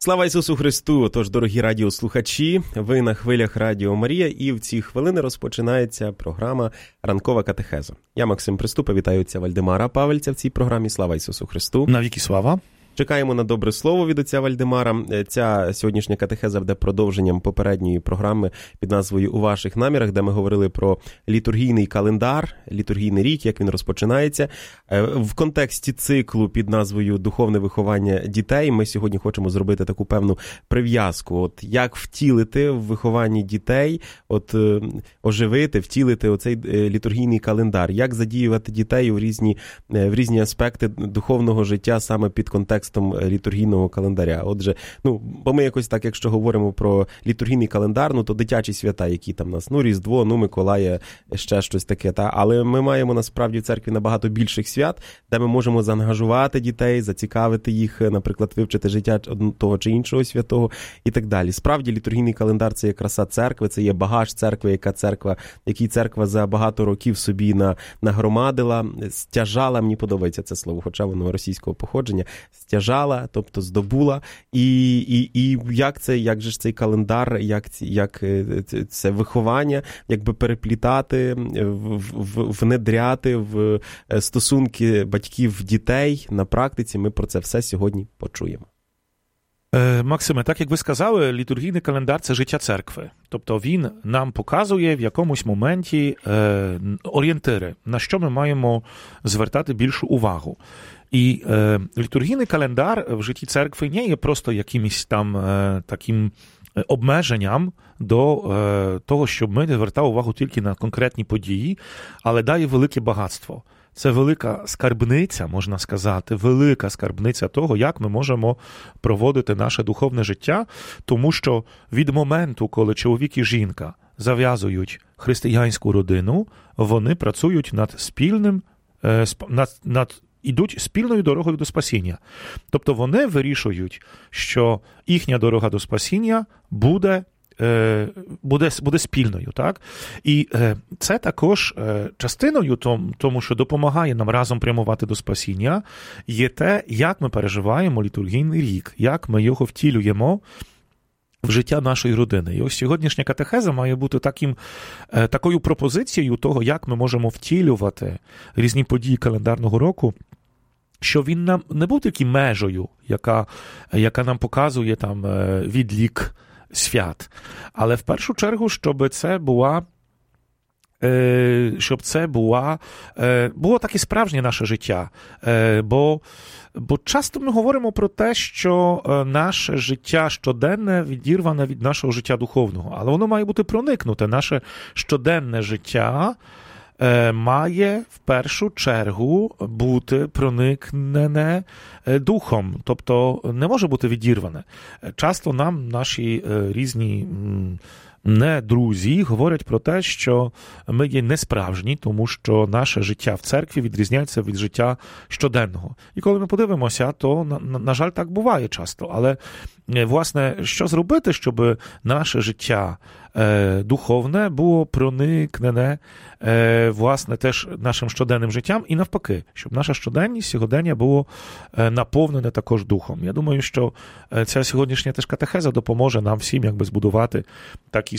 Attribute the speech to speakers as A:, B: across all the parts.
A: Слава Ісусу Христу! Тож, дорогі радіослухачі, ви на хвилях Радіо Марія, і в ці хвилини розпочинається програма «Ранкова катехеза». Я, Максим Приступа, вітаю отця Вальдемара Павельця в цій програмі. Слава Ісусу Христу!
B: Навіки слава!
A: Чекаємо на добре слово від отця Вальдемара. Ця сьогоднішня катехеза буде продовженням попередньої програми під назвою «У ваших намірах», де ми говорили про літургійний календар, літургійний рік, як він розпочинається. В контексті циклу під назвою «Духовне виховання дітей» ми сьогодні хочемо зробити таку певну прив'язку. От як втілити в вихованні дітей, оживити, втілити оцей літургійний календар, як задіювати дітей в різні аспекти духовного життя саме під контекстом літургійного календаря. Отже, бо ми якось так, якщо говоримо про літургійний календар, то дитячі свята, які там у нас, Різдво, Миколая, ще щось таке, але ми маємо насправді в церкві набагато більших свят, де ми можемо заангажувати дітей, зацікавити їх, наприклад, вивчити життя того чи іншого святого і так далі. Справді, літургійний календар – це є краса церкви, це є багаж церкви, який церква за багато років собі нагромадила, стяжала, мені подобається це слово, хоча воно російського походження, стяжала, тобто здобула, і як же ж цей календар, як це виховання, якби переплітати, внедряти в стосунки батьків-дітей на практиці, ми про це все сьогодні почуємо.
B: Максиме, так як ви сказали, літургійний календар – це життя церкви. Тобто він нам показує в якомусь моменті орієнтири, на що ми маємо звертати більшу увагу. І літургійний календар в житті церкви не є просто якимось там таким обмеженням до того, щоб ми не звертали увагу тільки на конкретні події, але дає велике багатство. Це велика скарбниця, можна сказати, велика скарбниця того, як ми можемо проводити наше духовне життя, тому що від моменту, коли чоловік і жінка зав'язують християнську родину, вони працюють над спільним, ідуть спільною дорогою до спасіння. Тобто вони вирішують, що їхня дорога до спасіння буде спільною, так? І це також частиною тому, що допомагає нам разом прямувати до спасіння, є те, як ми переживаємо літургійний рік, як ми його втілюємо в життя нашої родини. І ось сьогоднішня катехеза має бути такою пропозицією того, як ми можемо втілювати різні події календарного року, що він нам не був тільки межею, яка нам показує там відлік свят. Але в першу чергу, щоб це було таке справжнє наше життя. Бо часто ми говоримо про те, що наше життя щоденне відірване від нашого життя духовного. Але воно має бути проникнуте. Наше щоденне життя має в першу чергу бути проникнене духом, тобто не може бути відірване. Часто нам наші різні друзі говорять про те, що ми є несправжні, тому що наше життя в церкві відрізняється від життя щоденного. І коли ми подивимося, то, на жаль, так буває часто. Але, власне, що зробити, щоб наше життя духовне було проникнене, власне, теж нашим щоденним життям, і навпаки, щоб наша щоденність, сьогодення було наповнене також духом. Я думаю, що ця сьогоднішня теж катехеза допоможе нам всім якби збудувати такі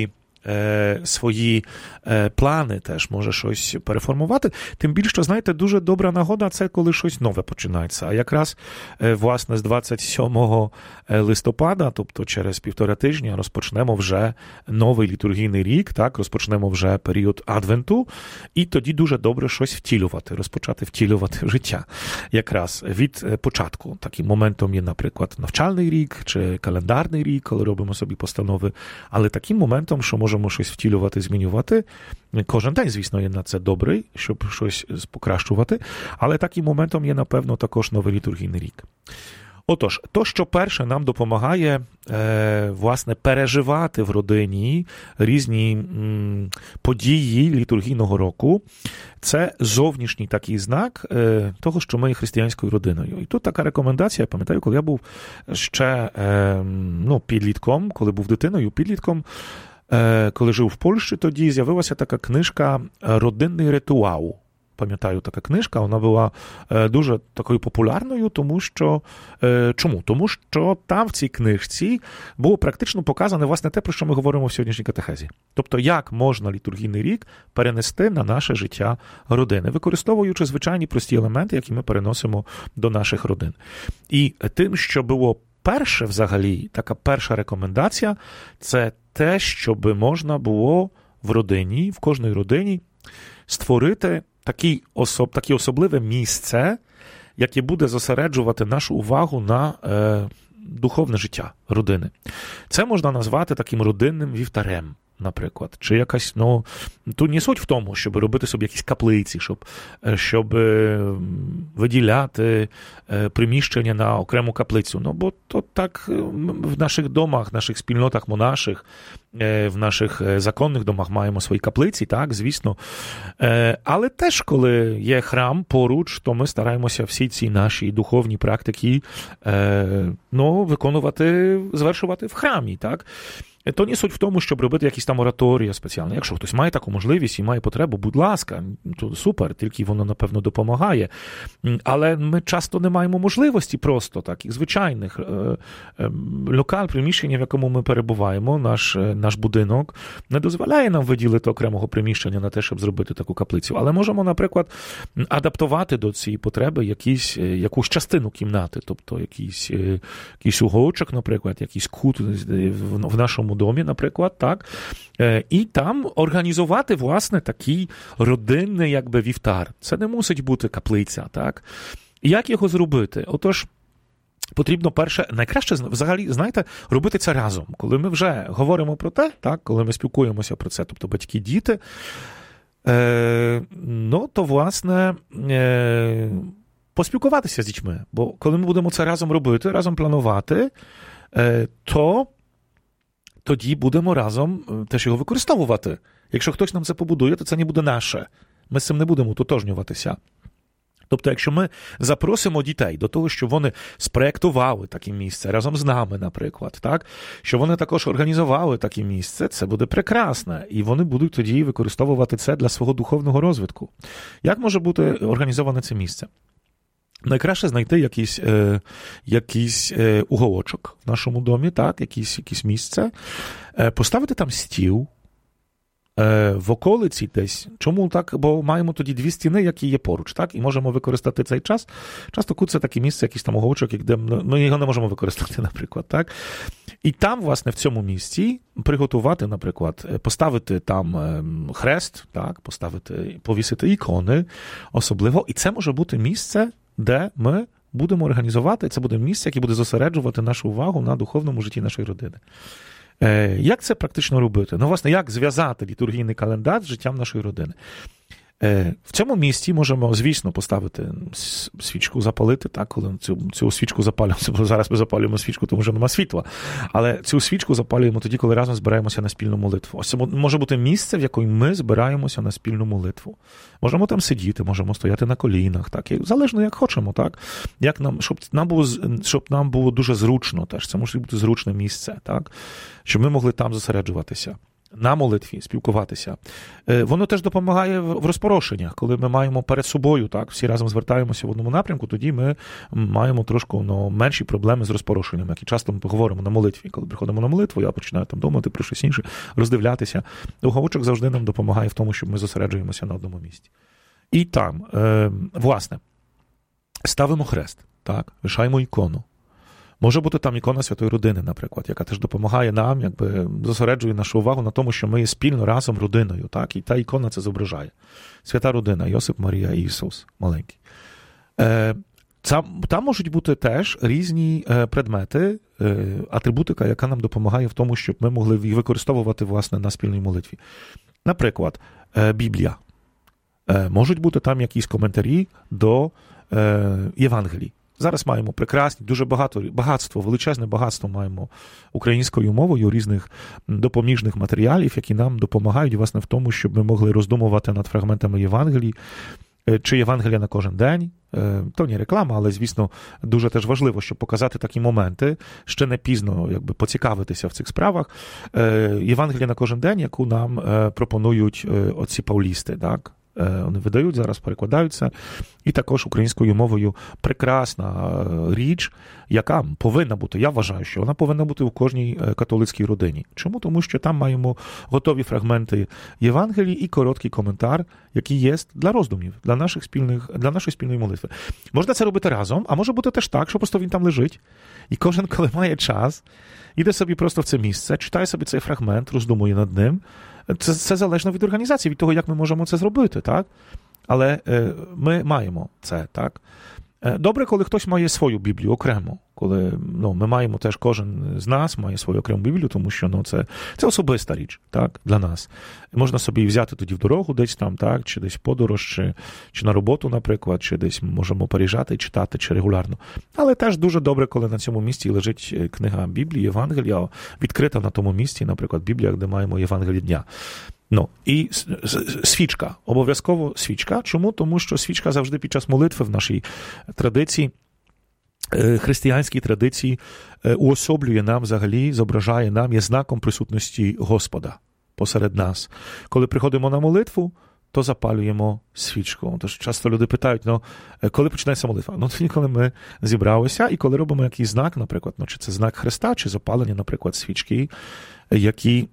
B: свої плани, теж може щось переформувати. Тим більше, що, знаєте, дуже добра нагода – це коли щось нове починається. А якраз, власне, з 27 листопада, тобто через 1,5 тижня, розпочнемо вже новий літургійний рік, так, розпочнемо вже період Адвенту, і тоді дуже добре щось розпочати втілювати в життя. Якраз від початку. Таким моментом є, наприклад, навчальний рік чи календарний рік, коли робимо собі постанови, але таким моментом, що можемо щось втілювати, змінювати. Кожен день, звісно, є на це добрий, щоб щось покращувати, але таким моментом є, напевно, також новий літургійний рік. Отож, то, що перше нам допомагає, власне, переживати в родині різні події літургійного року, це зовнішній такий знак того, що ми є християнською родиною. І тут така рекомендація, я пам'ятаю, коли я був ще підлітком, коли був дитиною, підлітком, коли жив в Польщі, тоді з'явилася така книжка «Родинний ритуал». пам'ятаю, така книжка, вона була дуже такою популярною, тому що... Чому? Тому що там в цій книжці було практично показане, власне, те, про що ми говоримо в сьогоднішній катехезі. Тобто, як можна літургійний рік перенести на наше життя родини, використовуючи звичайні прості елементи, які ми переносимо до наших родин. І тим, що було перше взагалі, така перша рекомендація, це те, щоб можна було в родині, в кожній родині створити таке особливе місце, яке буде зосереджувати нашу увагу на духовне життя родини. Це можна назвати таким родинним вівтарем, наприклад. Чи якась, тут не суть в тому, щоб робити собі якісь каплиці, щоб виділяти приміщення на окрему каплицю. Бо то так в наших домах, наших спільнотах монаших, в наших законних домах маємо свої каплиці, так, звісно. Але теж, коли є храм поруч, то ми стараємося всі ці наші духовні практики виконувати, звершувати в храмі, так. То не суть в тому, щоб робити якісь там ораторії спеціальні. Якщо хтось має таку можливість і має потребу, будь ласка, то супер, тільки воно, напевно, допомагає. Але ми часто не маємо можливості просто таких звичайних локаль, приміщення, в якому ми перебуваємо, наш будинок, не дозволяє нам виділити окремого приміщення на те, щоб зробити таку каплицю. Але можемо, наприклад, адаптувати до цієї потреби якусь частину кімнати, тобто якийсь уголочок, наприклад, якийсь кут в нашому домі, наприклад, так, і там організувати, власне, такий родинний, вівтар. Це не мусить бути каплиця, так. Як його зробити? Отож, потрібно найкраще, взагалі, знаєте, робити це разом. Коли ми вже говоримо про те, так, коли ми спілкуємося про це, тобто батьки, діти, то, власне, поспілкуватися з дітьми. Бо коли ми будемо це разом робити, разом планувати, то тоді будемо разом теж його використовувати. Якщо хтось нам це побудує, то це не буде наше. Ми з цим не будемо тотожнюватися. Тобто, якщо ми запросимо дітей до того, щоб вони спроєктували таке місце разом з нами, наприклад, так, що вони також організували таке місце, це буде прекрасно. І вони будуть тоді використовувати це для свого духовного розвитку. Як може бути організоване це місце? Найкраще знайти якийсь уголочок в нашому домі, так, якесь місце, поставити там стіл в околиці десь. Чому так? Бо маємо тоді дві стіни, які є поруч, так, і можемо використати цей час. Часто це таке місце, якийсь там уголочок, де ми його не можемо використати, наприклад, так. І там, власне, в цьому місці приготувати, наприклад, поставити там хрест, так, повісити ікони особливо, і це може бути місце, де ми будемо організувати, це буде місце, яке буде зосереджувати нашу увагу на духовному житті нашої родини. Як це практично робити? Власне, як зв'язати літургійний календар з життям нашої родини? В цьому місці можемо, звісно, поставити свічку, запалити, так, коли цю свічку запалюємо, зараз ми запалюємо свічку, тому що нема світла, але цю свічку запалюємо тоді, коли разом збираємося на спільну молитву. Ось це може бути місце, в якому ми збираємося на спільну молитву. Можемо там сидіти, можемо стояти на колінах, так, і залежно як хочемо, так, щоб нам було дуже зручно теж, це може бути зручне місце, так, щоб ми могли там зосереджуватися. На молитві, спілкуватися. Воно теж допомагає в розпорошеннях, коли ми маємо перед собою, так, всі разом звертаємося в одному напрямку, тоді ми маємо трошки менші проблеми з розпорошенням, які часто ми поговоримо на молитві. Коли приходимо на молитву, я починаю там думати про щось інше, роздивлятися. Уголочок завжди нам допомагає в тому, щоб ми зосереджуємося на одному місці. І там, власне, ставимо хрест, так, вишаємо ікону. Може бути там ікона Святої Родини, наприклад, яка теж допомагає нам, зосереджує нашу увагу на тому, що ми є спільно разом родиною, так, і та ікона це зображає. Свята Родина, Йосип, Марія і Ісус маленький. Там можуть бути теж різні предмети, атрибутика, яка нам допомагає в тому, щоб ми могли їх використовувати, власне, на спільній молитві. Наприклад, Біблія. Можуть бути там якісь коментарі до Євангелій. Зараз маємо прекрасні, дуже величезне багатство маємо українською мовою різних допоміжних матеріалів, які нам допомагають, власне, в тому, щоб ми могли роздумувати над фрагментами Євангелій, чи Євангелія на кожен день. То не реклама, але, звісно, дуже теж важливо, щоб показати такі моменти, ще не пізно поцікавитися в цих справах. Євангелія на кожен день, яку нам пропонують отці паулісти, так? вони видають зараз, перекладаються, і також українською мовою прекрасна річ, яка повинна бути, я вважаю, що вона повинна бути у кожній католицькій родині. Чому? Тому що там маємо готові фрагменти Євангелії і короткий коментар, який є для роздумів, для нашої спільної молитви. Можна це робити разом, а може бути теж так, що просто він там лежить, і кожен, коли має час, іде собі просто в це місце, читає собі цей фрагмент, роздумує над ним. Це залежно від організації, від того, як ми можемо це зробити, так? Але ми маємо це, так? Добре, коли хтось має свою Біблію окремо, коли ми маємо теж, кожен з нас має свою окрему Біблію, тому що це особиста річ, так, для нас. Можна собі взяти тоді в дорогу десь там, так, чи десь в подорож, чи на роботу, наприклад, чи десь можемо переїжджати і читати, чи регулярно. Але теж дуже добре, коли на цьому місці лежить книга Біблії, Євангелія, відкрита на тому місці, наприклад, Біблія, де маємо Євангеліє дня. І свічка, обов'язково свічка. Чому? Тому що свічка завжди під час молитви в нашій традиції, християнській традиції, уособлює нам взагалі, зображає нам, є знаком присутності Господа посеред нас. Коли приходимо на молитву, то запалюємо свічку. Тож часто люди питають, коли починається молитва? Тоді, коли ми зібралися і коли робимо якийсь знак, наприклад, чи це знак Христа, чи запалення, наприклад, свічки, які...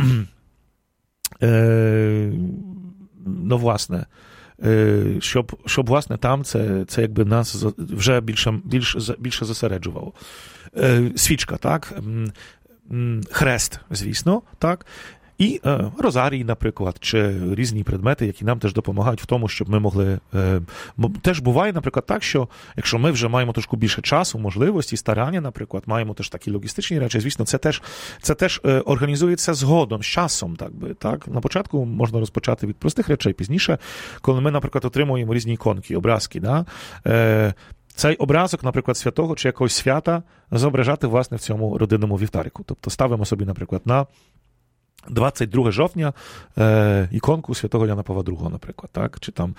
B: власне, щоб власне, там це якби нас вже більше зосереджувало. Свічка, так? Хрест, звісно, так? І розарій, наприклад, чи різні предмети, які нам теж допомагають в тому, щоб ми могли... Теж буває, наприклад, так, що якщо ми вже маємо трошки більше часу, можливості, старання, наприклад, маємо теж такі логістичні речі, звісно, це теж організується згодом, з часом, так? На початку можна розпочати від простих речей, пізніше, коли ми, наприклад, отримуємо різні іконки, образки, да? Цей образок, наприклад, святого чи якогось свята зображати, власне, в цьому родинному вівтарику. Тобто ставимо собі, наприклад, на 22 жовтня іконку святого Яна Павла II, наприклад, так? Чи там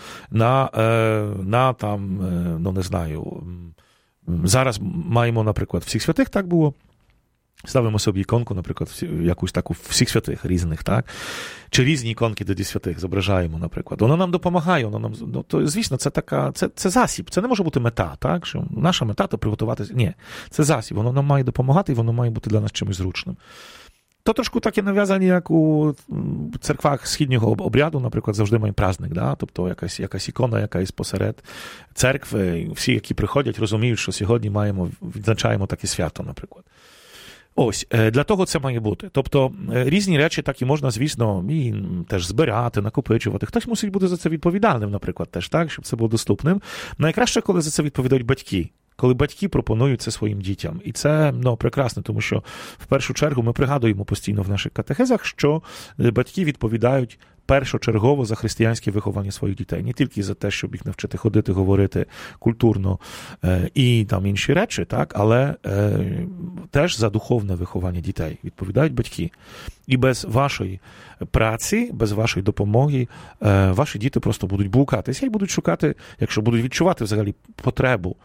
B: не знаю, зараз маємо, наприклад, всіх святих, так було, ставимо собі іконку, наприклад, якусь таку всіх святих різних, так? Чи різні іконки тоді святих зображаємо, наприклад. Воно нам допомагає, то, звісно, це засіб, це не може бути мета, так? Що наша мета – то приготуватися. Ні, це засіб, воно нам має допомагати, і воно має бути для нас чимось зручним. То трошки таке нав'язання, як у церквах східнього обряду, наприклад, завжди маємо праздник, да? Тобто якась ікона, якась посеред церкви, всі, які приходять, розуміють, що сьогодні відзначаємо таке свято, наприклад. Ось, для того це має бути. Тобто різні речі так і можна, звісно, і теж збирати, накопичувати. Хтось мусить бути за це відповідальним, наприклад, теж так, щоб це було доступним. Найкраще, коли за це відповідають батьки. Коли батьки пропонують це своїм дітям. І це прекрасно, тому що в першу чергу ми пригадуємо постійно в наших катехезах, що батьки відповідають першочергово за християнське виховання своїх дітей. Не тільки за те, щоб їх навчити ходити, говорити культурно і там інші речі, так, але теж за духовне виховання дітей відповідають батьки. І без вашої праці, без вашої допомоги ваші діти просто будуть блукатися і будуть шукати, якщо будуть відчувати взагалі потребу.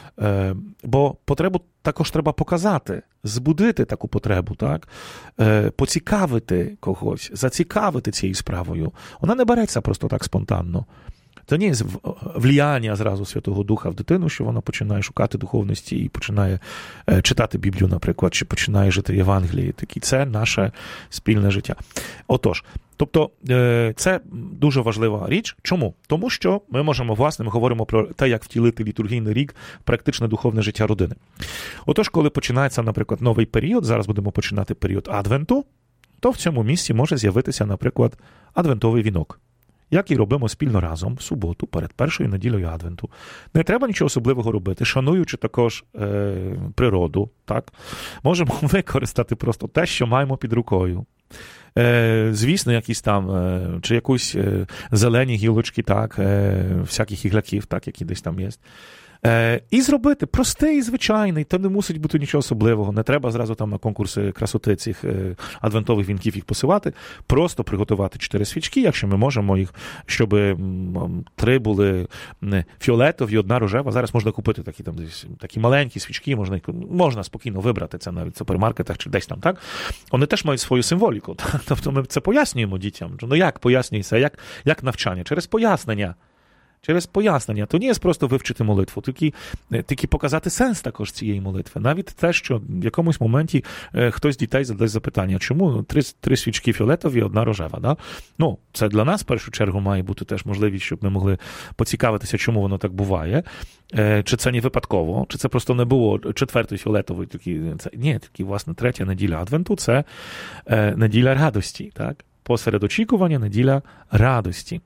B: Бо потребу також треба показати, збудити таку потребу, так? Поцікавити когось, зацікавити цією справою. Вона не береться просто так спонтанно. Це не є влияння зразу Святого Духа в дитину, що вона починає шукати духовності і починає читати Біблію, наприклад, чи починає жити Євангеліє. Це наше спільне життя. Отож, тобто це дуже важлива річ. Чому? Тому що ми говоримо про те, як втілити літургійний рік в практичне духовне життя родини. Отож, коли починається, наприклад, новий період, зараз будемо починати період Адвенту, то в цьому місці може з'явитися, наприклад, адвентовий вінок, який робимо спільно разом в суботу перед першою неділею Адвенту. Не треба нічого особливого робити, шануючи також природу, так? Можемо використати просто те, що маємо під рукою. Звісно, якісь там, чи якусь зелені гілочки, так, всяких ігляків, так, які десь там є. І зробити простий, звичайний, то не мусить бути нічого особливого, не треба зразу там на конкурси красоти цих адвентових вінків їх посилати, просто приготувати 4 свічки, якщо ми можемо їх, щоб 3 були фіолетові, 1 рожева. Зараз можна купити такі маленькі свічки, можна спокійно вибрати це навіть в супермаркетах чи десь там, так? Вони теж мають свою символіку. Так? Тобто ми це пояснюємо дітям. Ну як пояснюється, як навчання? Через пояснення. То не є просто вивчити молитву, тільки показати сенс також цієї молитви. Навіть те, що в якомусь моменті хтось з дітей задасть запитання, чому 3 свічки фіолетові, 1 рожева. Да? Ну, це для нас, в першу чергу, має бути теж можливість, щоб ми могли поцікавитися, чому воно так буває. Чи це не випадково, чи це просто не було 4-ї фіолетової. Ні, власне, 3-я неділя Адвенту – це неділя радості. Так? Посеред очікування – неділя радості.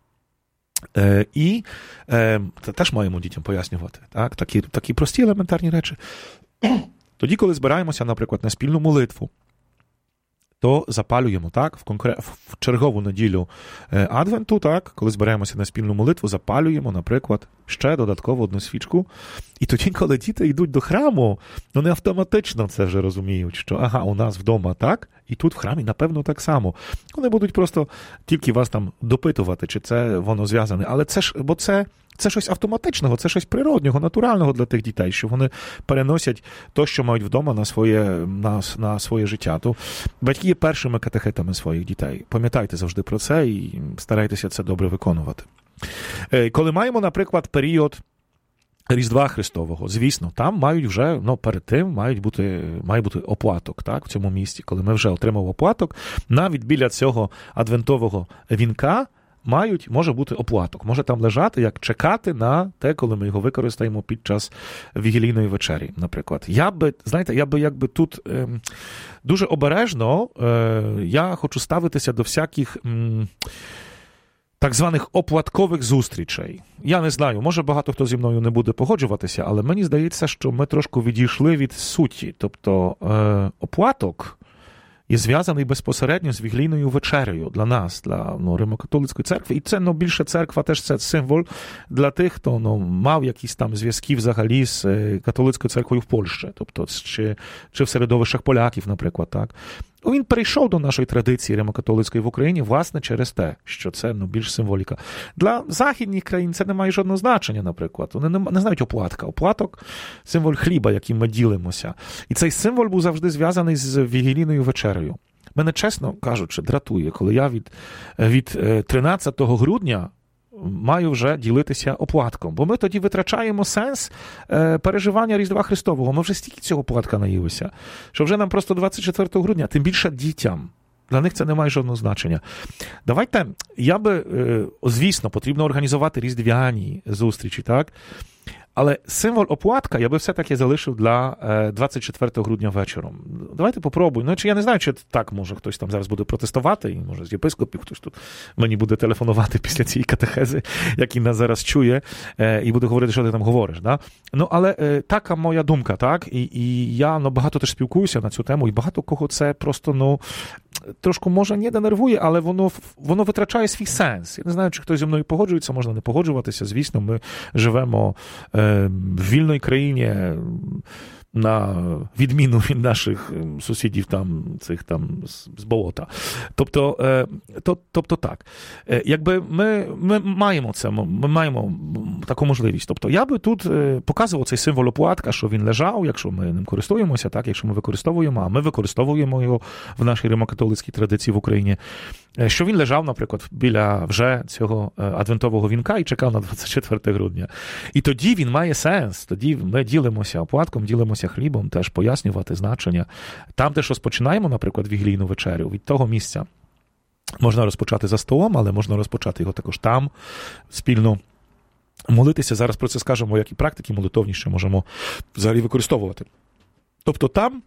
B: І це теж маємо дітям пояснювати. Так? Такі прості елементарні речі. Тоді, коли збираємося, наприклад, на спільну молитву, то запалюємо, так, в чергову неділю Адвенту, так, коли збираємося на спільну молитву, запалюємо, наприклад, ще додатково 1 свічку. І тоді, коли діти йдуть до храму, вони автоматично це вже розуміють, що у нас вдома так, і тут в храмі, напевно, так само. Вони будуть просто тільки вас там допитувати, чи це воно зв'язане. Але це щось автоматичного, це щось природнього, натурального для тих дітей, що вони переносять те, що мають вдома на своє життя. То батьки є першими катехетами своїх дітей. Пам'ятайте завжди про це і старайтеся це добре виконувати. Коли маємо, наприклад, період Різдва Христового, звісно, там мають вже, перед тим має бути оплаток, так, в цьому місці. Коли ми вже отримали оплаток, навіть біля цього адвентового вінка може бути оплаток. Може там лежати, як чекати на те, коли ми його використаємо під час вігілійної вечері, наприклад. Я би тут дуже обережно я хочу ставитися до всяких так званих оплаткових зустрічей. Я не знаю, може багато хто зі мною не буде погоджуватися, але мені здається, що ми трошки відійшли від суті. Тобто оплаток і зв'язаний безпосередньо з вігілійною вечерею для нас, для Римо-католицької церкви. І це, більше церква теж це символ для тих, хто мав якісь там зв'язки взагалі з католицькою церквою в Польщі, тобто чи в середовищах поляків, наприклад, так. Він перейшов до нашої традиції Римо-католицької в Україні, власне, через те, що це більш символіка. Для західних країн це не має жодного значення, наприклад. Вони не знають оплатка. Оплаток – символ хліба, яким ми ділимося. І цей символ був завжди зв'язаний з вігілійною вечерею. Мене, чесно кажучи, дратує, коли я від 13 грудня маю вже ділитися оплатком. Бо ми тоді витрачаємо сенс переживання Різдва Христового. Ми вже стільки цього оплатка наїлися, що вже нам просто 24 грудня, тим більше дітям. Для них це не має жодного значення. Давайте, звісно, потрібно організувати різдвяні зустрічі, так? Але символ оплатка я би все-таки залишив для 24 грудня вечором. Давайте попробуємо. Я не знаю, чи так, може, хтось там зараз буде протестувати, і може з єпископів хтось тут мені буде телефонувати після цієї катехези, який нас зараз чує, і буде говорити, що ти там говориш. Да? Але така моя думка, так? І я багато теж спілкуюся на цю тему, і багато кого це просто, трошки, може, не нервує, але воно витрачає свій сенс. Я не знаю, чи хтось зі мною погоджується, можна не погоджуватися. Звісно, ми живемо в вільній країні, на відміну від наших сусідів цих з болота. Тобто так. Якби ми маємо це, ми маємо таку можливість. Тобто я би тут показував цей символ оплатка, що він лежав, якщо ми ним користуємося, так, якщо ми використовуємо, а ми використовуємо його в нашій римокатолицькій традиції в Україні, що він лежав, наприклад, біля вже цього адвентового вінка і чекав на 24 грудня. І тоді він має сенс. Тоді ми ділимося оплатком, ділимося хлібом, теж пояснювати значення. Там, де розпочинаємо, наприклад, вігілійну вечерю, від того місця можна розпочати за столом, але можна розпочати його також там, спільно молитися. Зараз про це скажемо, які практики молитовні ще можемо взагалі використовувати. Тобто там,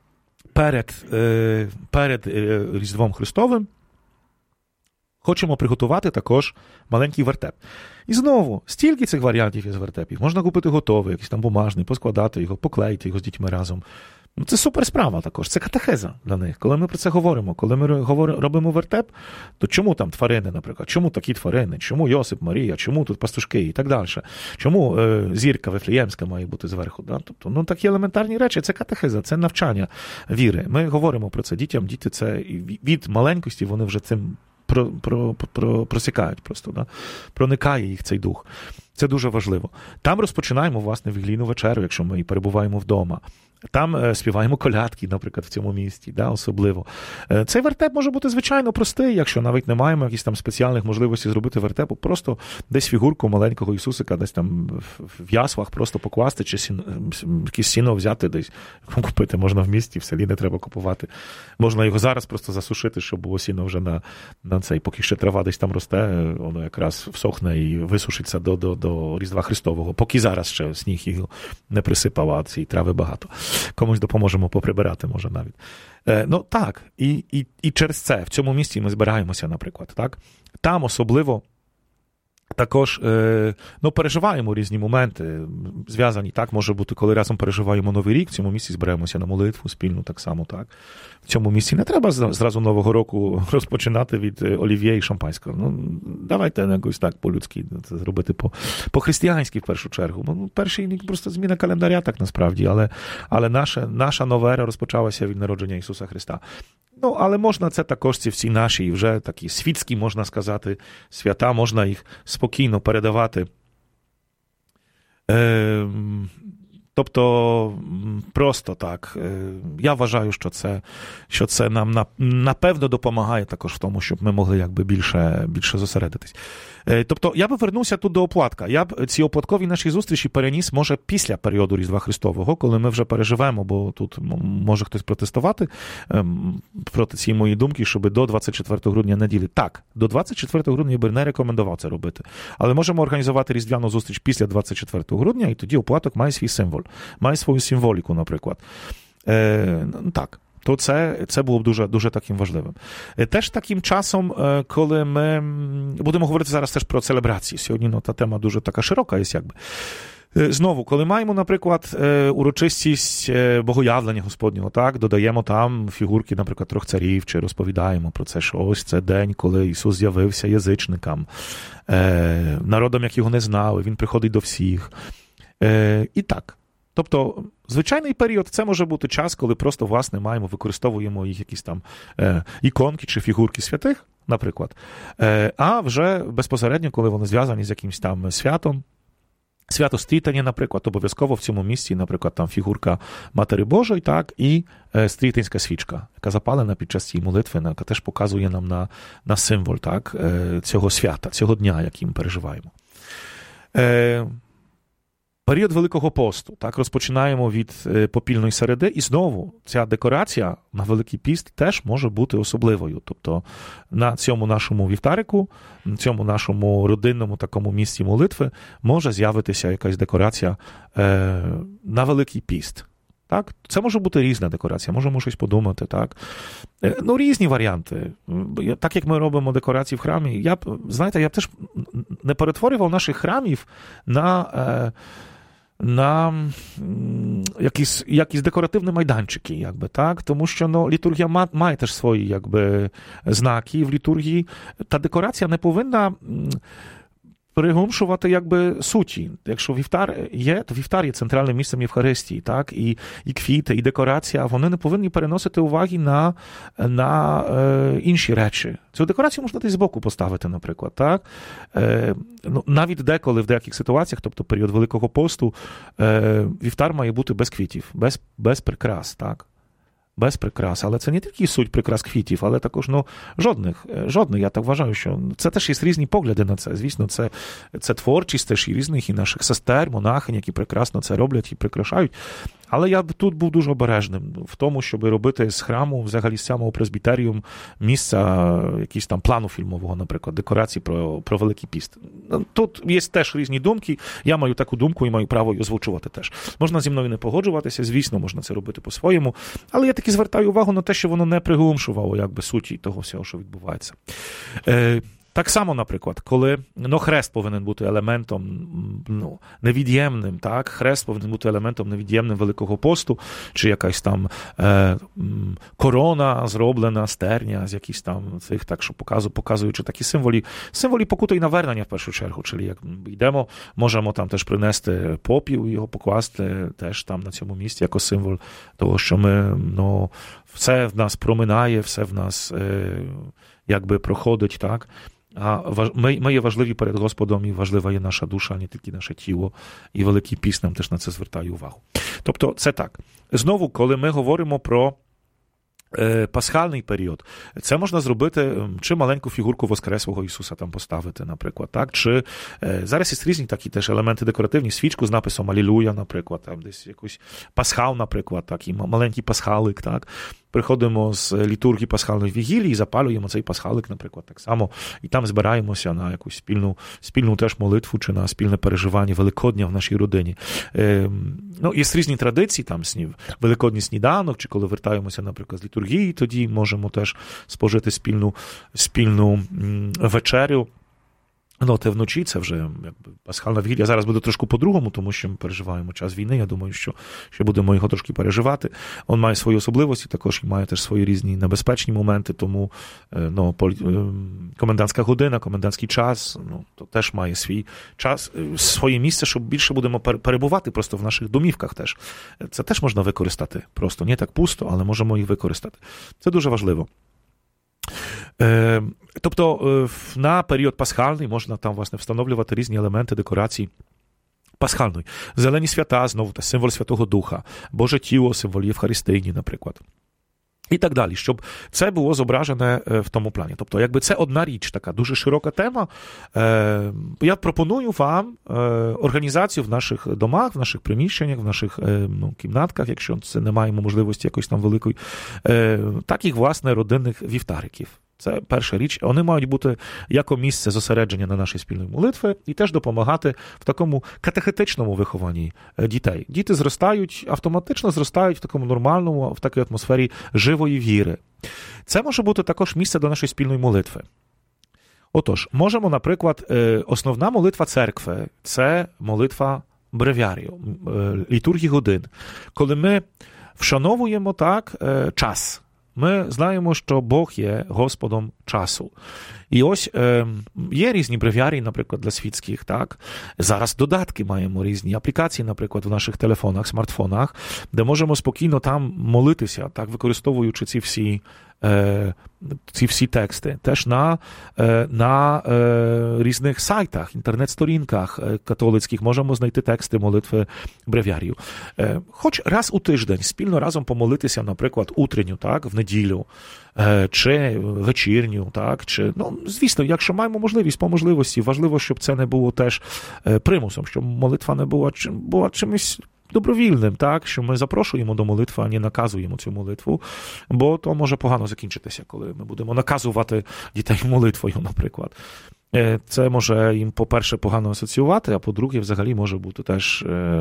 B: перед Різдвом Христовим, хочемо приготувати також маленький вертеп. І знову, стільки цих варіантів із вертепів. Можна купити готовий, якийсь там бумажний, поскладати його, поклеїти його з дітьми разом. Це супер справа також, це катехеза для них. Коли ми про це говоримо, коли ми робимо вертеп, то чому там тварини, наприклад, чому такі тварини, чому Йосип, Марія, чому тут пастушки і так далі, чому зірка Вифлеємська має бути зверху. Да? Тобто, такі елементарні речі, це катехеза, це навчання віри. Ми говоримо про це дітям, діти це від маленькості, вони вже цим просікають просто, да? Проникає їх цей дух. Це дуже важливо. Там розпочинаємо, власне, віглійну вечерю, якщо ми перебуваємо вдома. Там співаємо колядки, наприклад, в цьому місті, да, особливо. Цей вертеп може бути, звичайно, простий, якщо навіть не маємо якісь там спеціальних можливостей зробити вертепу, просто десь фігурку маленького Ісусика, десь там в яслах просто покласти, чи якесь сіно взяти десь, купити можна в місті, в селі не треба купувати. Можна його зараз просто засушити, щоб було сіно вже на цей, поки ще трава десь там росте, воно якраз всохне і висушиться до Різдва Христового, поки зараз ще сніг його не присипав, а цієї трави багато. Комусь допоможемо поприбирати, може навіть. Так, і через це в цьому місці ми збираємося, наприклад. Так? Там особливо також переживаємо різні моменти, зв'язані, так, може бути, коли разом переживаємо Новий рік, в цьому місці збираємося на молитву спільну, так само, так. В цьому місці не треба зразу Нового року розпочинати від олів'є і шампанського. Давайте якось так по-людськи це зробити, по-християнськи в першу чергу. Перший рік просто зміна календаря, так насправді, але наша нова ера розпочалася від народження Ісуса Христа. Але можна це також, ці всі наші, вже такі світські, можна сказати, свята, можна їх спокійно передавати. Тобто, просто так. Я вважаю, що це нам напевно допомагає також в тому, щоб ми могли якби більше зосередитись. Тобто, я би вернувся тут до оплатка. Я б ці оплаткові наші зустрічі переніс, може, після періоду Різдва Христового, коли ми вже переживемо, бо тут може хтось протестувати проти цієї моєї думки, щоб до 24 грудня неділі. Так, до 24 грудня я би не рекомендував це робити. Але можемо організувати різдвяну зустріч після 24 грудня, і тоді оплаток має свій символ, має свою символіку, наприклад. Так. То це було б дуже, дуже таким важливим. Теж таким часом, коли ми будемо говорити зараз теж про целебрації. Сьогодні та тема дуже така широка є, якби. Знову, коли маємо, наприклад, урочистість богоявлення Господнього, так, додаємо там фігурки, наприклад, трьох царів, чи розповідаємо про це, що ось це день, коли Ісус з'явився язичникам, народам, як його не знали, Він приходить до всіх. І так. Тобто, звичайний період, це може бути час, коли просто, власне, використовуємо їх якісь там іконки чи фігурки святих, наприклад, а вже безпосередньо, коли вони зв'язані з якимось там святом, свято Стрітання, наприклад, обов'язково в цьому місці, наприклад, там фігурка Матері Божої, так, і стрітинська свічка, яка запалена під час цієї молитви, яка теж показує нам на символ, так, цього свята, цього дня, який ми переживаємо. Період Великого посту, так, розпочинаємо від попільної середи, і знову ця декорація на Великий піст теж може бути особливою. Тобто на цьому нашому вівтарику, на цьому нашому родинному такому місці молитви може з'явитися якась декорація на Великий піст. Так? Це може бути різна декорація, можемо щось подумати. Так? Різні варіанти. Так як ми робимо декорації в храмі, я б теж не перетворював наших храмів на якісь декоративні майданчики, якби, так? Тому що літургія має теж свої якби, знаки в літургії. Та декорація не повинна приглушувати якби суті. Якщо вівтар є, то вівтар є центральним місцем Євхаристії, так? І квіти, і декорація, вони не повинні переносити уваги на інші речі. Цю декорацію можна десь збоку поставити, наприклад, так? Навіть деколи в деяких ситуаціях, тобто період Великого посту, вівтар має бути без квітів, без прикрас, так? Без прикрас. Але це не тільки суть прикрас квітів, але також жодних. Я так вважаю, що це теж є різні погляди на це. Звісно, це творчість теж і різних, і наших сестер, монахинь, які прекрасно це роблять і прикрашають. Але я б тут був дуже обережним в тому, щоб робити з храму, взагалі з самого презбітеріум, місця якісь там плану фільмового, наприклад, декорації про Великий піст. Тут є теж різні думки, я маю таку думку і маю право її озвучувати теж. Можна зі мною не погоджуватися, звісно, можна це робити по-своєму, але я таки звертаю увагу на те, що воно не приглушувало якби суті того всього, що відбувається. Так само, наприклад, коли хрест повинен бути елементом невід'ємним, так? Хрест повинен бути елементом невід'ємним Великого посту, чи якась там корона зроблена з терня, з якихось там цих, так що показуючи такі символі покути і навернення в першу чергу, czyli як йдемо, можемо там теж принести попіл, його покласти теж там на цьому місці, як символ того, що ми, все в нас проминає, все в нас якби проходить, так? А ми є важливі перед Господом, і важлива є наша душа, а не тільки наше тіло. І Великий Піст нам теж на це звертає увагу. Тобто це так. Знову, коли ми говоримо про пасхальний період, це можна зробити, чи маленьку фігурку Воскреслого Ісуса там поставити, наприклад, так? Чи зараз є різні такі теж елементи декоративні, свічку з написом Алілуя, наприклад, там десь якусь пасхал, наприклад, так, і маленький пасхалик, так? Приходимо з літургії пасхальної вігілії і запалюємо цей пасхалик, наприклад, так само, і там збираємося на якусь спільну теж молитву чи на спільне переживання Великодня в нашій родині. Є різні традиції, там Великодній сніданок, чи коли вертаємося, наприклад, з літургії, тоді можемо теж спожити спільну вечерю. Те вночі, це вже якби пасхальна вігілія. Зараз буде трошки по-другому, тому що ми переживаємо час війни. Я думаю, що ще будемо його трошки переживати. Він має свої особливості, також і має теж свої різні небезпечні моменти, тому комендантська година, комендантський час, то теж має свій час, своє місце, щоб більше будемо перебувати просто в наших домівках теж. Це теж можна використати просто. Не так пусто, але можемо їх використати. Це дуже важливо. Тобто на період пасхальний можна там, власне, встановлювати різні елементи декорації пасхальної. Зелені свята, знову символ Святого Духа, Боже тіло, символ Євхаристійні, наприклад. І так далі, щоб це було зображене в тому плані. Тобто, якби це одна річ, така дуже широка тема. Я пропоную вам організацію в наших домах, в наших приміщеннях, в наших кімнатках, якщо це не маємо можливості якоїсь там великої, таких, власне, родинних вівтариків. Це перша річ. Вони мають бути як місце зосередження на нашій спільної молитви і теж допомагати в такому катехетичному вихованні дітей. Діти автоматично зростають в такому нормальному, в такій атмосфері живої віри. Це може бути також місце до нашої спільної молитви. Отож, можемо, наприклад, основна молитва церкви – це молитва бревіарію, літургії годин. Коли ми вшановуємо так час. Ми знаємо, що Бог є Господом часу. І ось є різні бревіарії, наприклад, для світських, так? Зараз додатки маємо різні аплікації, наприклад, в наших телефонах, смартфонах, де можемо спокійно там молитися, так, використовуючи ці всі тексти. Теж на різних сайтах, інтернет-сторінках католицьких можемо знайти тексти молитви бревіарію. Хоч раз у тиждень спільно разом помолитися, наприклад, утренню, так, в неділю, чи вечірню, так, чи, звісно, якщо маємо можливість, по можливості, важливо, щоб це не було теж примусом, щоб молитва не була чимось добровільним, так, що ми запрошуємо до молитви, а не наказуємо цю молитву, бо то може погано закінчитися, коли ми будемо наказувати дітей молитвою, наприклад. Це може їм, по-перше, погано асоціювати, а по-друге, взагалі може бути теж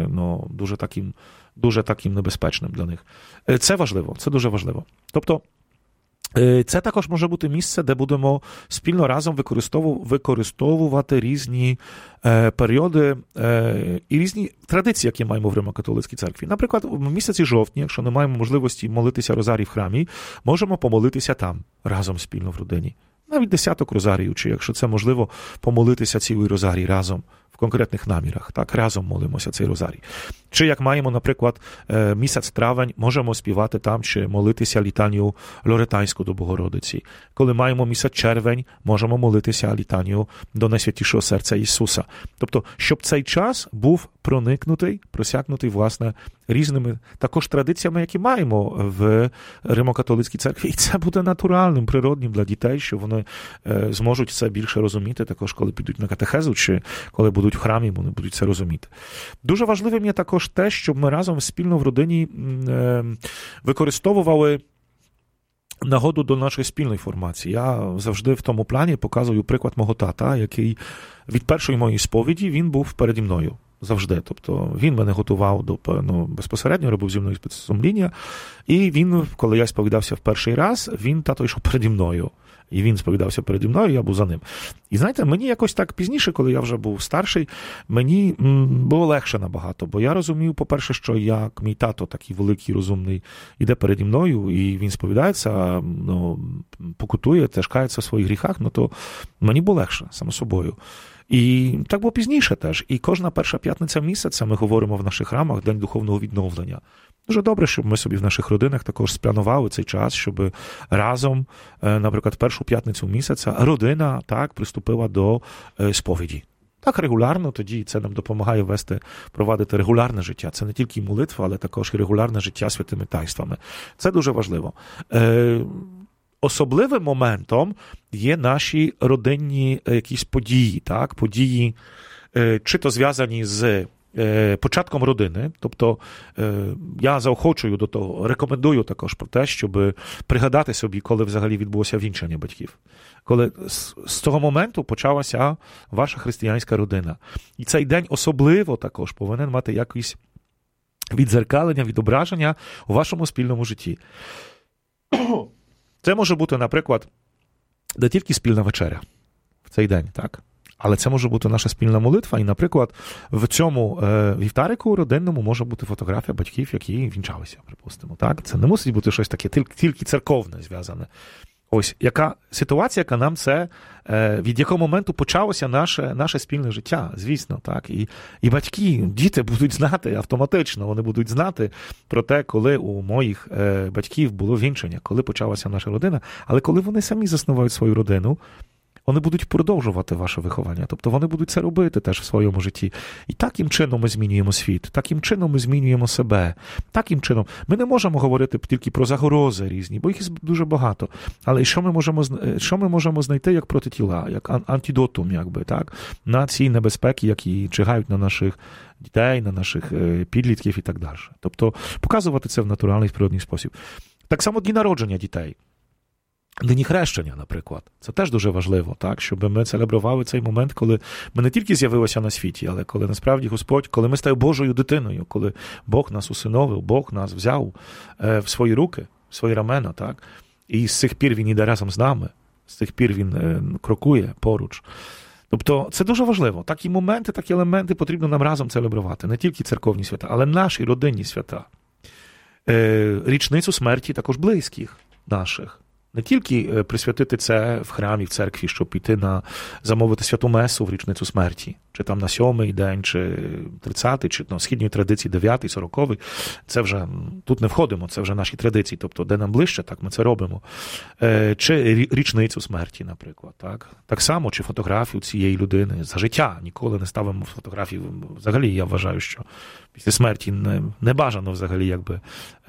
B: дуже таким небезпечним для них. Це важливо, це дуже важливо. Тобто, це також може бути місце, де будемо спільно разом використовувати різні періоди і різні традиції, які маємо в Римо-католицькій церкві. Наприклад, в місяці жовтні, якщо не маємо можливості молитися розарій в храмі, можемо помолитися там, разом спільно в родині. Навіть 10 розарію, чи якщо це можливо, помолитися цілий розарій разом в конкретних намірах, так, разом молимося цей розарій. Чи як маємо, наприклад, місяць травень, можемо співати там, чи молитися літанію лоретанську до Богородиці. Коли маємо місяць червень, можемо молитися літанію до Найсвятішого серця Ісуса. Тобто, щоб цей час був просякнутий, власне, різними також традиціями, які маємо в Римо-католицькій церкві. І це буде натуральним, природнім для дітей, що вони зможуть це більше розуміти, також коли підуть на катехезу, чи коли будуть в храмі, вони будуть це розуміти. Дуже важливим є також те, щоб ми разом спільно в родині використовували нагоду до нашої спільної формації. Я завжди в тому плані показую приклад мого тата, який від першої моєї сповіді, він був переді мною. Завжди. Тобто він мене готував безпосередньо, робив зі мною спецсумління. І він, коли я сповідався в перший раз, тато йшов переді мною. І він сповідався переді мною, я був за ним. І знаєте, мені якось так пізніше, коли я вже був старший, мені було легше набагато, бо я розумів, по-перше, що як мій тато такий великий, розумний, іде переді мною, і він сповідається, покутує, теж кається в своїх гріхах, то мені було легше, само собою. І так було пізніше теж. І кожна перша п'ятниця місяця ми говоримо в наших храмах День духовного відновлення. Дуже добре, щоб ми собі в наших родинах також спланували цей час, щоб разом, наприклад, першу п'ятницю місяця родина так приступила до сповіді. Так регулярно, тоді це нам допомагає провадити регулярне життя. Це не тільки молитва, але також і регулярне життя святими таїнствами. Це дуже важливо. Особливим моментом є наші родинні якісь події, так? Події, чи то зв'язані з початком родини, тобто я заохочую до того, рекомендую також про те, щоб пригадати собі, коли взагалі відбулося вінчання батьків. Коли з того моменту почалася ваша християнська родина. І цей день особливо також повинен мати якесь віддзеркалення, відображення у вашому спільному житті. Це може бути, наприклад, не тільки спільна вечеря в цей день, так? Але це може бути наша спільна молитва, і, наприклад, в цьому вівтарику родинному може бути фотографія батьків, які вінчалися, припустимо, так? Це не мусить бути щось таке, тільки церковне зв'язане. Ось, яка ситуація, яка нам це, від якого моменту почалося наше спільне життя, звісно, так, і батьки, діти будуть знати автоматично, вони будуть знати про те, коли у моїх батьків було вінчання, коли почалася наша родина, але коли вони самі заснувають свою родину, вони будуть продовжувати ваше виховання, тобто вони будуть це робити теж в своєму житті. І таким чином ми змінюємо світ, таким чином ми змінюємо себе, таким чином. Ми не можемо говорити тільки про загрози різні, бо їх дуже багато. Але що ми можемо знайти як протитіла, як антидотум, якби, так, на ці небезпеки, які чигають на наших дітей, на наших підлітків і так далі. Тобто показувати це в натуральний, природний спосіб. Так само дні народження дітей. Дні хрещення, наприклад. Це теж дуже важливо, так, щоб ми целебрували цей момент, коли ми не тільки з'явилися на світі, але коли насправді Господь, коли ми стали Божою дитиною, коли Бог нас усиновив, Бог нас взяв в свої руки, в свої рамена, так, і з цих пір Він іде разом з нами, з цих пір Він крокує поруч. Тобто це дуже важливо. Такі моменти, такі елементи потрібно нам разом целебрувати. Не тільки церковні свята, але наші родинні свята. Річницю смерті також близьких наших. Не тільки присвятити це в храмі, в церкві, щоб піти замовити святу месу в річницю смерті, чи там на 7-й день, чи 30-й, чи східньої традиції 9-й, 40-й. Це вже, тут не входимо, це вже наші традиції, тобто де нам ближче, так ми це робимо. Чи річницю смерті, наприклад. Так само, чи фотографію цієї людини за життя. Ніколи не ставимо фотографії. Взагалі, я вважаю, що після смерті не бажано взагалі, якби...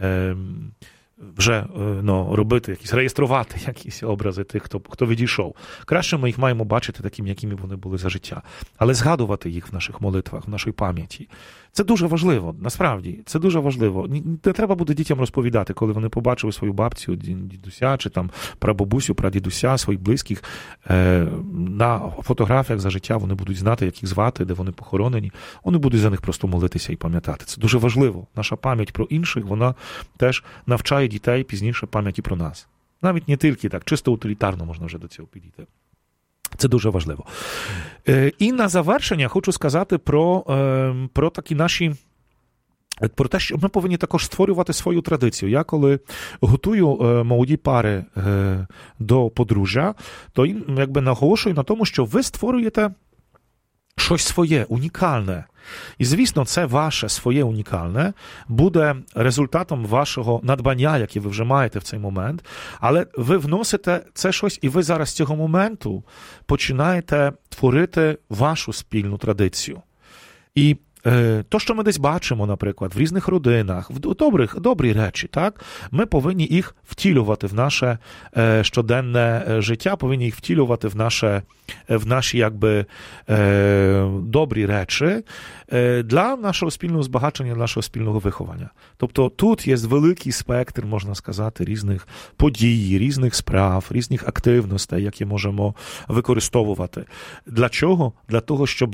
B: вже робити, реєструвати якісь образи тих, хто відійшов. Краще ми їх маємо бачити такими, якими вони були за життя. Але згадувати їх в наших молитвах, в нашій пам'яті. Це дуже важливо, насправді. Це дуже важливо. Не треба буде дітям розповідати, коли вони побачили свою бабцю, дідуся, чи там прабабусю, прадідуся, своїх близьких. На фотографіях за життя вони будуть знати, як їх звати, де вони похоронені. Вони будуть за них просто молитися і пам'ятати. Це дуже важливо. Наша пам'ять про інших, вона теж навчає дітей пізніше пам'яті про нас. Навіть не тільки так, чисто утилітарно можна вже до цього підійти. Це дуже важливо. І на завершення хочу сказати про такі наші... Про те, що ми повинні також створювати свою традицію. Я коли готую молоді пари до подружжя, то якби наголошую на тому, що ви створюєте щось своє, унікальне. І, звісно, це ваше своє унікальне буде результатом вашого надбання, яке ви вже маєте в цей момент, але ви вносите це щось, і ви зараз з цього моменту починаєте творити вашу спільну традицію. І то, що ми десь бачимо, наприклад, в різних родинах, в добрі речі, так, ми повинні їх втілювати в наше щоденне життя, повинні їх втілювати в наші якби добрі речі для нашого спільного збагачення, для нашого спільного виховання. Тобто тут є великий спектр, можна сказати, різних подій, різних справ, різних активностей, які можемо використовувати. Для чого? Для того, щоб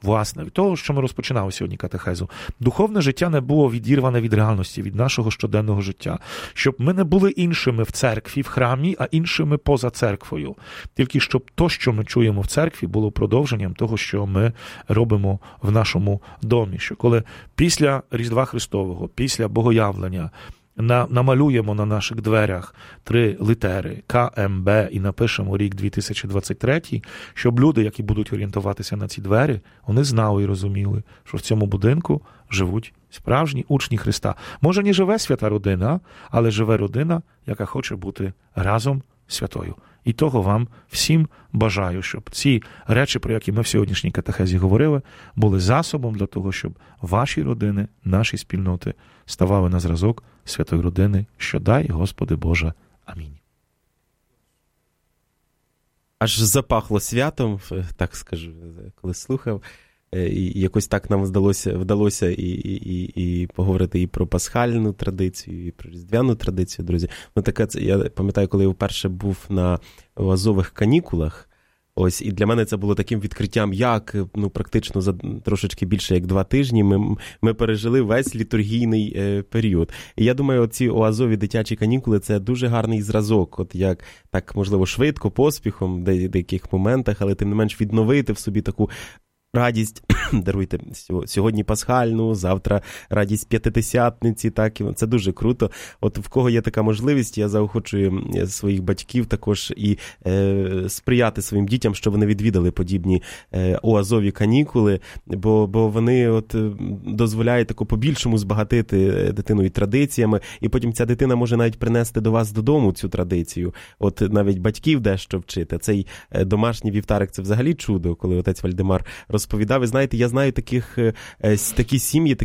B: власне, від того, що ми розпочинали сьогодні катехезу. Духовне життя не було відірване від реальності, від нашого щоденного життя. Щоб ми не були іншими в церкві, в храмі, а іншими поза церквою. Тільки щоб то, що ми чуємо в церкві, було продовженням того, що ми робимо в нашому домі. Що коли після Різдва Христового, після Богоявлення намалюємо на наших дверях 3 літери КМБ і напишемо рік 2023, щоб люди, які будуть орієнтуватися на ці двері, вони знали і розуміли, що в цьому будинку живуть справжні учні Христа. Може, не живе свята родина, але живе родина, яка хоче бути разом святою. І того вам всім бажаю, щоб ці речі, про які ми в сьогоднішній катехезі говорили, були засобом для того, щоб ваші родини, наші спільноти ставали на зразок святої родини, що дай, Господи Боже. Амінь.
A: Аж запахло святом, так скажу, коли слухав. І якось так нам вдалося і поговорити і про пасхальну традицію, і про різдвяну традицію, друзі. Ну, таке, я пам'ятаю, коли я вперше був на азових канікулах, ось, і для мене це було таким відкриттям, як, практично за трошечки більше як 2 тижні ми пережили весь літургійний період. І я думаю, оці оазові дитячі канікули – це дуже гарний зразок, от як так, можливо, швидко, поспіхом, в деяких моментах, але тим не менш відновити в собі таку радість, даруйте, сьогодні пасхальну, завтра радість П'ятидесятниці, так, це дуже круто. От в кого є така можливість, я заохочую своїх батьків також і сприяти своїм дітям, щоб вони відвідали подібні оазові канікули, бо вони от дозволяють тако по-більшому збагатити дитину і традиціями, і потім ця дитина може навіть принести до вас додому цю традицію. От навіть батьків дещо вчити. Цей домашній вівтарик – це взагалі чудо, коли отець Вальдемар розповідав. Ви знаєте, я знаю такі сім'ї,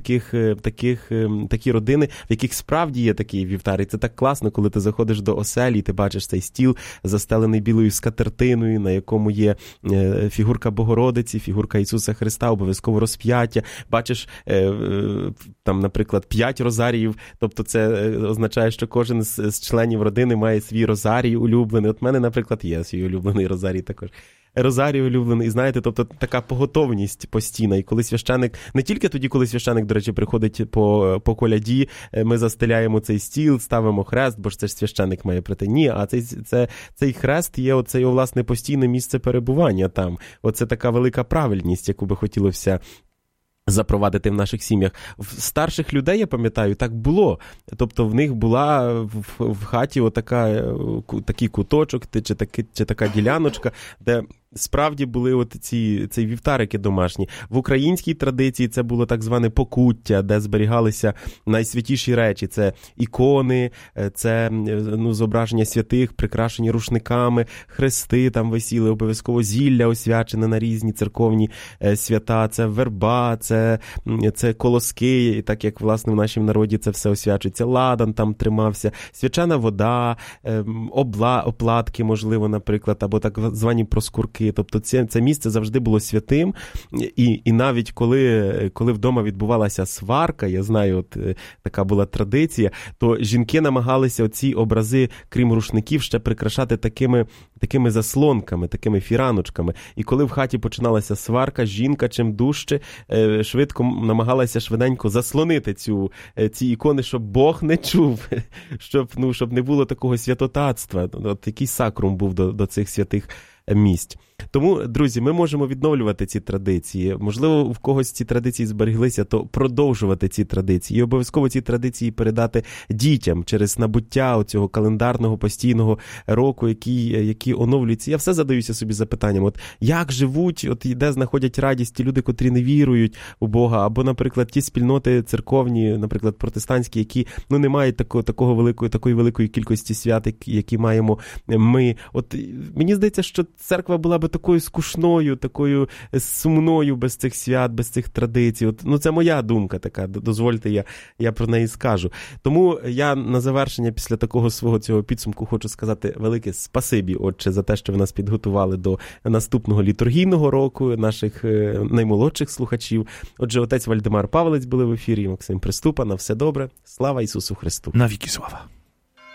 A: такі родини, в яких справді є такий вівтар. І це так класно, коли ти заходиш до оселі, і ти бачиш цей стіл, застелений білою скатертиною, на якому є фігурка Богородиці, фігурка Ісуса Христа, обов'язково розп'яття. Бачиш, там, наприклад, 5 розаріїв, тобто це означає, що кожен з членів родини має свій розарій улюблений. От в мене, наприклад, є свій улюблений розарій також. Розарій улюблений, і знаєте, тобто така поготовність постійна. І коли священик, не тільки тоді, коли священик, до речі, приходить по коляді, ми застеляємо цей стіл, ставимо хрест, бо ж це ж священик має прийти. Ні, а цей хрест є оце його, власне, постійне місце перебування там. Оце така велика правильність, яку би хотілося запровадити в наших сім'ях. В старших людей, я пам'ятаю, так було. Тобто в них була в хаті такий куточок чи така діляночка, де справді були цей вівтарики домашні. В українській традиції це було так зване покуття, де зберігалися найсвятіші речі. Це ікони, це зображення святих, прикрашені рушниками, хрести там висіли, обов'язково зілля освячене на різні церковні свята, це верба, це колоски, так як, власне, в нашому народі це все освячується. Ладан там тримався, свячена вода, оплатки, можливо, наприклад, або так звані проскурки. Тобто це місце завжди було святим, і навіть коли вдома відбувалася сварка, я знаю, от така була традиція, то жінки намагалися оці образи, крім рушників, ще прикрашати такими заслонками, такими фіраночками. І коли в хаті починалася сварка, жінка чим дужче швидко намагалася швиденько заслонити ці ікони, щоб Бог не чув, щоб не було такого святотатства. От який сакрум був до цих святих місць. Тому, друзі, ми можемо відновлювати ці традиції. Можливо, в когось ці традиції збереглися, то продовжувати ці традиції. І обов'язково ці традиції передати дітям через набуття оцього календарного постійного року, який оновлюється. Я все задаюся собі запитанням, от як живуть, от де знаходять радість ті люди, котрі не вірують у Бога, або, наприклад, ті спільноти церковні, наприклад, протестантські, які не мають такої великої кількості свят, які маємо ми. От мені здається, що церква була би такою скучною, такою сумною без цих свят, без цих традицій. От, це моя думка така, дозвольте, я про неї скажу. Тому я на завершення після такого свого цього підсумку хочу сказати велике спасибі, Отче, за те, що ви нас підготували до наступного літургійного року, наших наймолодших слухачів. Отже, отець Вальдемар Павлець були в ефірі, Максим Приступа. На все добре. Слава Ісусу Христу.
B: Навіки слава.